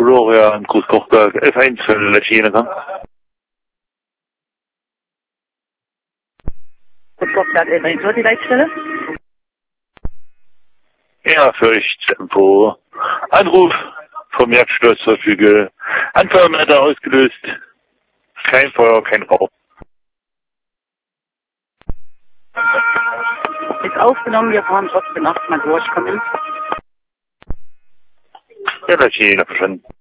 Florian Groß-Kochberg, F1 für Latine. Groß-Kochberg, F1 für die Leitstelle? Ja, Fürchttempo. Anruf vom Jagdschloss Verfüge. Anfeuermelder ausgelöst. Kein Feuer, kein Rauch. Ist aufgenommen, wir fahren trotzdem 8-mal durch, komm hin. Ja, Latine, verstanden.